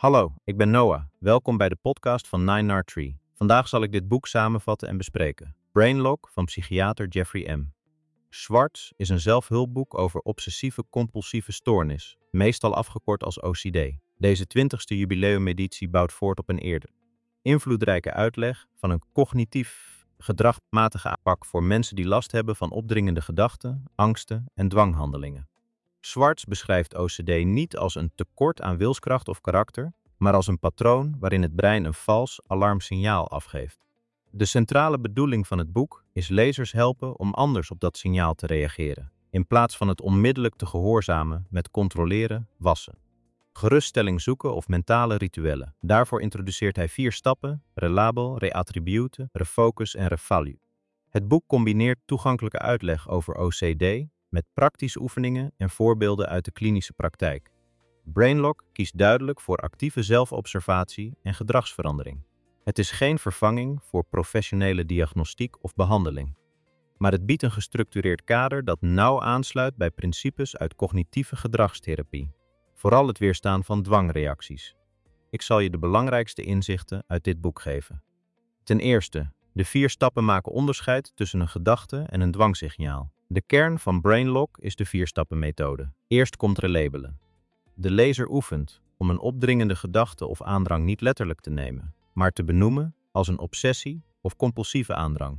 Hallo, ik ben Noah. Welkom bij de podcast van 9R3. Vandaag zal ik dit boek samenvatten en bespreken. Brainlock van psychiater Jeffrey M. Schwartz is een zelfhulpboek over obsessieve-compulsieve stoornis, meestal afgekort als OCD. Deze 20ste jubileumeditie bouwt voort op een eerder invloedrijke uitleg van een cognitief gedragsmatige aanpak voor mensen die last hebben van opdringende gedachten, angsten en dwanghandelingen. Schwartz beschrijft OCD niet als een tekort aan wilskracht of karakter, maar als een patroon waarin het brein een vals alarmsignaal afgeeft. De centrale bedoeling van het boek is lezers helpen om anders op dat signaal te reageren, in plaats van het onmiddellijk te gehoorzamen met controleren, wassen. Geruststelling zoeken of mentale rituelen. Daarvoor introduceert hij 4 stappen: relabel, reattribute, refocus en revalue. Het boek combineert toegankelijke uitleg over OCD met praktische oefeningen en voorbeelden uit de klinische praktijk. Brainlock kiest duidelijk voor actieve zelfobservatie en gedragsverandering. Het is geen vervanging voor professionele diagnostiek of behandeling, maar het biedt een gestructureerd kader dat nauw aansluit bij principes uit cognitieve gedragstherapie, vooral het weerstaan van dwangreacties. Ik zal je de belangrijkste inzichten uit dit boek geven. Ten eerste, de 4 stappen maken onderscheid tussen een gedachte en een dwangsignaal. De kern van Brainlock is de 4-stappen-methode. Eerst komt relabelen. De lezer oefent om een opdringende gedachte of aandrang niet letterlijk te nemen, maar te benoemen als een obsessie of compulsieve aandrang.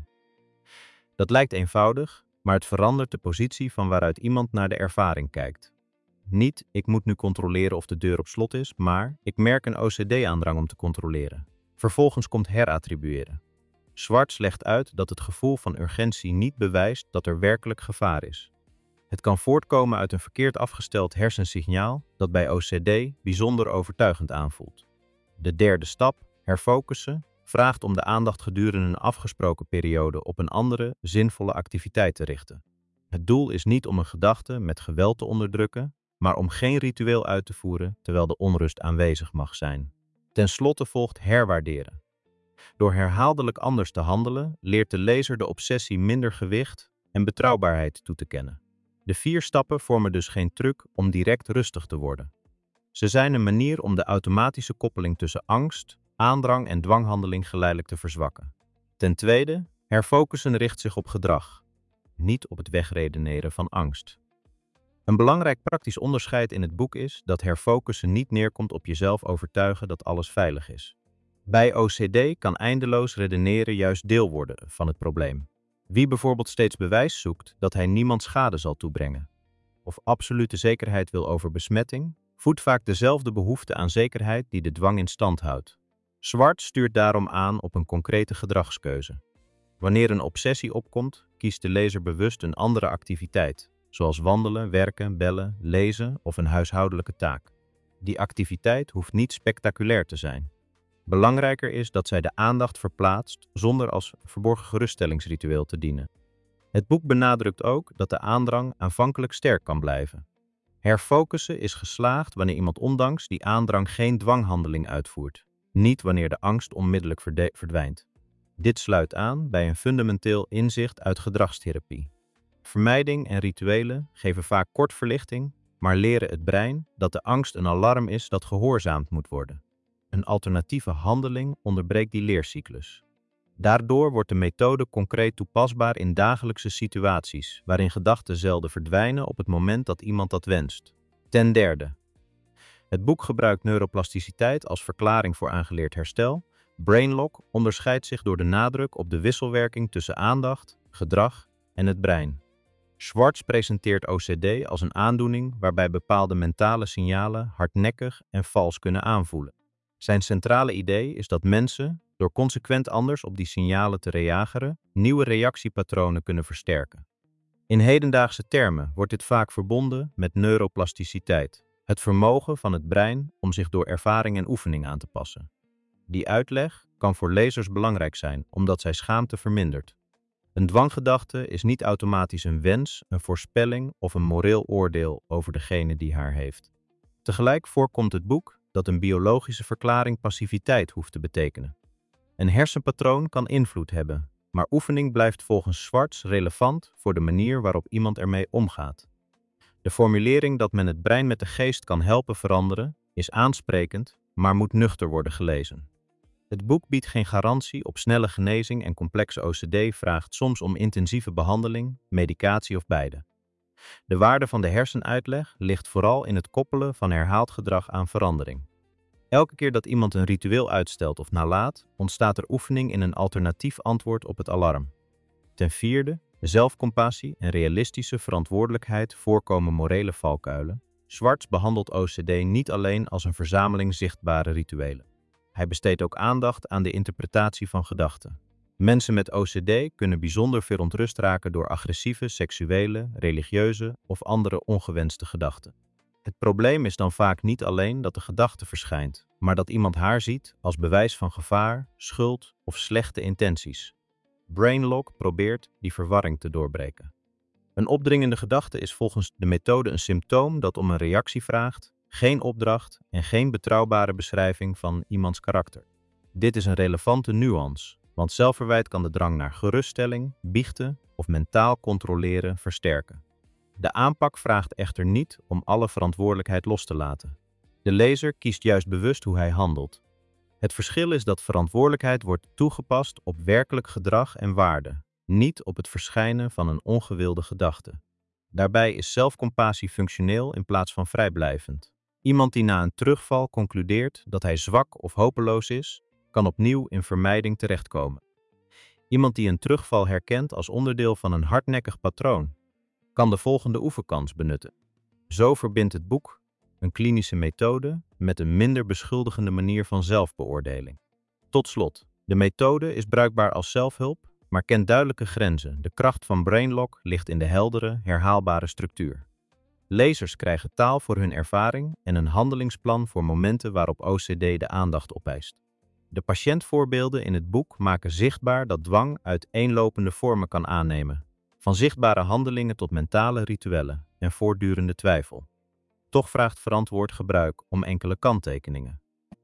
Dat lijkt eenvoudig, maar het verandert de positie van waaruit iemand naar de ervaring kijkt. Niet, ik moet nu controleren of de deur op slot is, maar ik merk een OCD-aandrang om te controleren. Vervolgens komt herattribueren. Schwartz legt uit dat het gevoel van urgentie niet bewijst dat er werkelijk gevaar is. Het kan voortkomen uit een verkeerd afgesteld hersensignaal dat bij OCD bijzonder overtuigend aanvoelt. De derde stap, herfocussen, vraagt om de aandacht gedurende een afgesproken periode op een andere, zinvolle activiteit te richten. Het doel is niet om een gedachte met geweld te onderdrukken, maar om geen ritueel uit te voeren terwijl de onrust aanwezig mag zijn. Ten slotte volgt herwaarderen. Door herhaaldelijk anders te handelen, leert de lezer de obsessie minder gewicht en betrouwbaarheid toe te kennen. De 4 stappen vormen dus geen truc om direct rustig te worden. Ze zijn een manier om de automatische koppeling tussen angst, aandrang en dwanghandeling geleidelijk te verzwakken. Ten tweede, herfocussen richt zich op gedrag, niet op het wegredeneren van angst. Een belangrijk praktisch onderscheid in het boek is dat herfocussen niet neerkomt op jezelf overtuigen dat alles veilig is. Bij OCD kan eindeloos redeneren juist deel worden van het probleem. Wie bijvoorbeeld steeds bewijs zoekt dat hij niemand schade zal toebrengen, of absolute zekerheid wil over besmetting, voedt vaak dezelfde behoefte aan zekerheid die de dwang in stand houdt. Schwartz stuurt daarom aan op een concrete gedragskeuze. Wanneer een obsessie opkomt, kiest de lezer bewust een andere activiteit, zoals wandelen, werken, bellen, lezen of een huishoudelijke taak. Die activiteit hoeft niet spectaculair te zijn. Belangrijker is dat zij de aandacht verplaatst zonder als verborgen geruststellingsritueel te dienen. Het boek benadrukt ook dat de aandrang aanvankelijk sterk kan blijven. Herfocussen is geslaagd wanneer iemand ondanks die aandrang geen dwanghandeling uitvoert, niet wanneer de angst onmiddellijk verdwijnt. Dit sluit aan bij een fundamenteel inzicht uit gedragstherapie. Vermijding en rituelen geven vaak kort verlichting, maar leren het brein dat de angst een alarm is dat gehoorzaamd moet worden. Een alternatieve handeling onderbreekt die leercyclus. Daardoor wordt de methode concreet toepasbaar in dagelijkse situaties, waarin gedachten zelden verdwijnen op het moment dat iemand dat wenst. Ten derde, het boek gebruikt neuroplasticiteit als verklaring voor aangeleerd herstel. Brainlock onderscheidt zich door de nadruk op de wisselwerking tussen aandacht, gedrag en het brein. Schwartz presenteert OCD als een aandoening waarbij bepaalde mentale signalen hardnekkig en vals kunnen aanvoelen. Zijn centrale idee is dat mensen, door consequent anders op die signalen te reageren, nieuwe reactiepatronen kunnen versterken. In hedendaagse termen wordt dit vaak verbonden met neuroplasticiteit, het vermogen van het brein om zich door ervaring en oefening aan te passen. Die uitleg kan voor lezers belangrijk zijn, omdat zij schaamte vermindert. Een dwanggedachte is niet automatisch een wens, een voorspelling of een moreel oordeel over degene die haar heeft. Tegelijk voorkomt het boek dat een biologische verklaring passiviteit hoeft te betekenen. Een hersenpatroon kan invloed hebben, maar oefening blijft volgens Schwartz relevant voor de manier waarop iemand ermee omgaat. De formulering dat men het brein met de geest kan helpen veranderen is aansprekend, maar moet nuchter worden gelezen. Het boek biedt geen garantie op snelle genezing en complexe OCD vraagt soms om intensieve behandeling, medicatie of beide. De waarde van de hersenuitleg ligt vooral in het koppelen van herhaald gedrag aan verandering. Elke keer dat iemand een ritueel uitstelt of nalaat, ontstaat er oefening in een alternatief antwoord op het alarm. Ten vierde, zelfcompassie en realistische verantwoordelijkheid voorkomen morele valkuilen. Schwartz behandelt OCD niet alleen als een verzameling zichtbare rituelen. Hij besteedt ook aandacht aan de interpretatie van gedachten. Mensen met OCD kunnen bijzonder verontrust raken door agressieve, seksuele, religieuze of andere ongewenste gedachten. Het probleem is dan vaak niet alleen dat de gedachte verschijnt, maar dat iemand haar ziet als bewijs van gevaar, schuld of slechte intenties. BrainLock probeert die verwarring te doorbreken. Een opdringende gedachte is volgens de methode een symptoom dat om een reactie vraagt, geen opdracht en geen betrouwbare beschrijving van iemands karakter. Dit is een relevante nuance, want zelfverwijt kan de drang naar geruststelling, biechten of mentaal controleren versterken. De aanpak vraagt echter niet om alle verantwoordelijkheid los te laten. De lezer kiest juist bewust hoe hij handelt. Het verschil is dat verantwoordelijkheid wordt toegepast op werkelijk gedrag en waarde, niet op het verschijnen van een ongewilde gedachte. Daarbij is zelfcompassie functioneel in plaats van vrijblijvend. Iemand die na een terugval concludeert dat hij zwak of hopeloos is, kan opnieuw in vermijding terechtkomen. Iemand die een terugval herkent als onderdeel van een hardnekkig patroon, kan de volgende oefenkans benutten. Zo verbindt het boek een klinische methode met een minder beschuldigende manier van zelfbeoordeling. Tot slot, de methode is bruikbaar als zelfhulp, maar kent duidelijke grenzen. De kracht van BrainLock ligt in de heldere, herhaalbare structuur. Lezers krijgen taal voor hun ervaring en een handelingsplan voor momenten waarop OCD de aandacht opeist. De patiëntvoorbeelden in het boek maken zichtbaar dat dwang uiteenlopende vormen kan aannemen, van zichtbare handelingen tot mentale rituelen en voortdurende twijfel. Toch vraagt verantwoord gebruik om enkele kanttekeningen.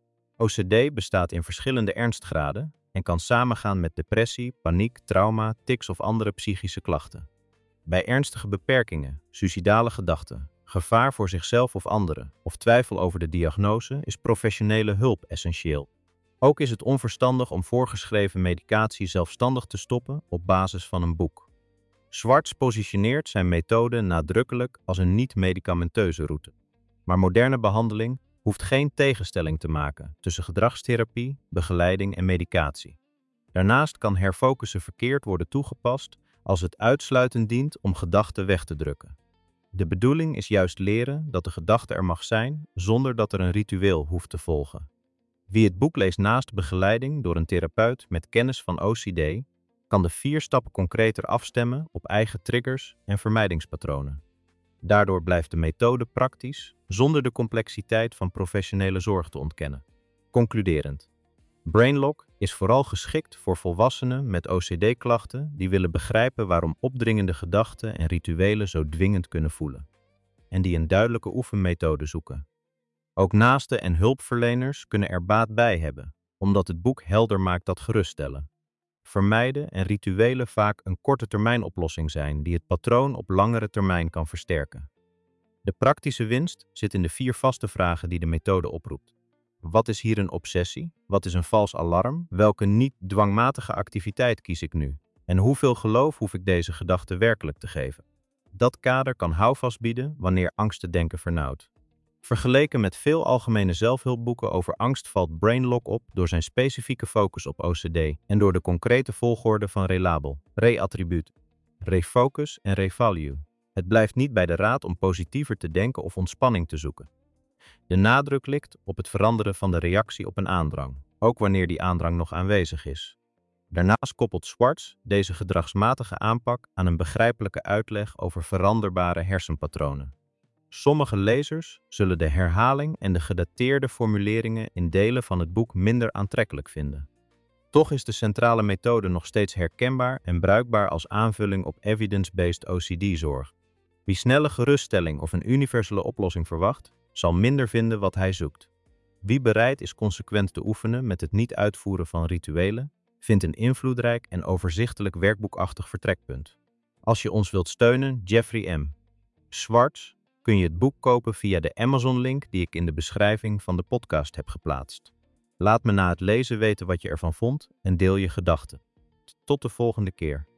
OCD bestaat in verschillende ernstgraden en kan samengaan met depressie, paniek, trauma, tics of andere psychische klachten. Bij ernstige beperkingen, suïcidale gedachten, gevaar voor zichzelf of anderen of twijfel over de diagnose is professionele hulp essentieel. Ook is het onverstandig om voorgeschreven medicatie zelfstandig te stoppen op basis van een boek. Schwartz positioneert zijn methode nadrukkelijk als een niet-medicamenteuze route. Maar moderne behandeling hoeft geen tegenstelling te maken tussen gedragstherapie, begeleiding en medicatie. Daarnaast kan herfocussen verkeerd worden toegepast als het uitsluitend dient om gedachten weg te drukken. De bedoeling is juist leren dat de gedachte er mag zijn zonder dat er een ritueel hoeft te volgen. Wie het boek leest naast begeleiding door een therapeut met kennis van OCD, kan de 4 stappen concreter afstemmen op eigen triggers en vermijdingspatronen. Daardoor blijft de methode praktisch, zonder de complexiteit van professionele zorg te ontkennen. Concluderend. BrainLock is vooral geschikt voor volwassenen met OCD-klachten die willen begrijpen waarom opdringende gedachten en rituelen zo dwingend kunnen voelen. En die een duidelijke oefenmethode zoeken. Ook naasten en hulpverleners kunnen er baat bij hebben, omdat het boek helder maakt dat geruststellen, vermijden en rituelen vaak een korte termijn oplossing zijn die het patroon op langere termijn kan versterken. De praktische winst zit in de 4 vaste vragen die de methode oproept. Wat is hier een obsessie? Wat is een vals alarm? Welke niet-dwangmatige activiteit kies ik nu? En hoeveel geloof hoef ik deze gedachte werkelijk te geven? Dat kader kan houvast bieden wanneer angstendenken vernauwt. Vergeleken met veel algemene zelfhulpboeken over angst valt BrainLock op door zijn specifieke focus op OCD en door de concrete volgorde van relabel, reattribuut, refocus en revalue. Het blijft niet bij de raad om positiever te denken of ontspanning te zoeken. De nadruk ligt op het veranderen van de reactie op een aandrang, ook wanneer die aandrang nog aanwezig is. Daarnaast koppelt Schwartz deze gedragsmatige aanpak aan een begrijpelijke uitleg over veranderbare hersenpatronen. Sommige lezers zullen de herhaling en de gedateerde formuleringen in delen van het boek minder aantrekkelijk vinden. Toch is de centrale methode nog steeds herkenbaar en bruikbaar als aanvulling op evidence-based OCD-zorg. Wie snelle geruststelling of een universele oplossing verwacht, zal minder vinden wat hij zoekt. Wie bereid is consequent te oefenen met het niet uitvoeren van rituelen, vindt een invloedrijk en overzichtelijk werkboekachtig vertrekpunt. Als je ons wilt steunen, Jeffrey M. Schwartz, kun je het boek kopen via de Amazon-link die ik in de beschrijving van de podcast heb geplaatst. Laat me na het lezen weten wat je ervan vond en deel je gedachten. Tot de volgende keer.